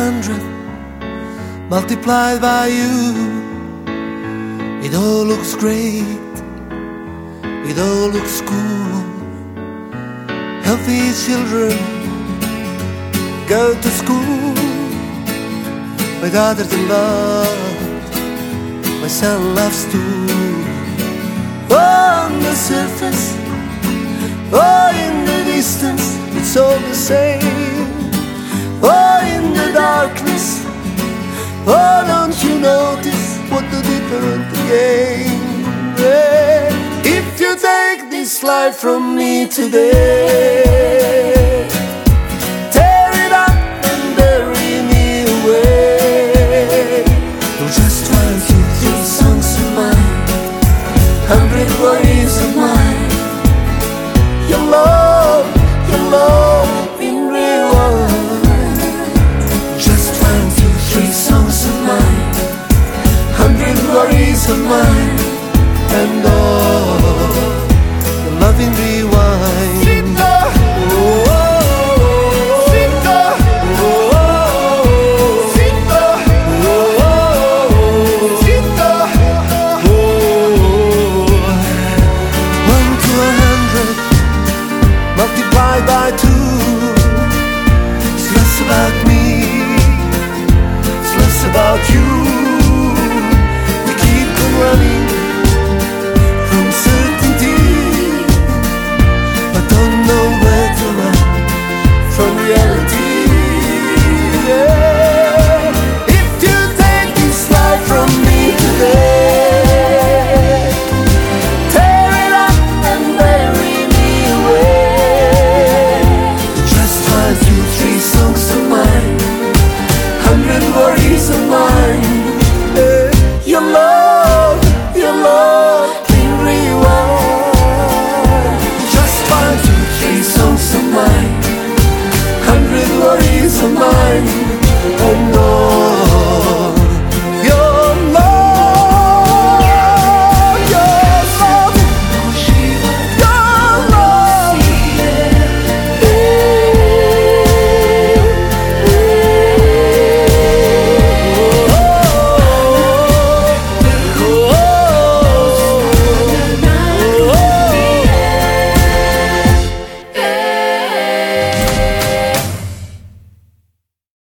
100 multiplied by you. It all looks great, it all looks cool. Healthy children go to school. My daughter's in love, my son loves too. On the surface, oh, in the distance, it's all the same. Oh, in the darkness, oh, don't you notice what the difference again? Yeah. If you take this life from me today, tear it up and bury me away. You're just 1, 2, 3 songs of mine, 100 worries of mine. Your love in rewind. Just 1, 2, 3 songs of mine, 100 worries of mine, and all the loving rewind.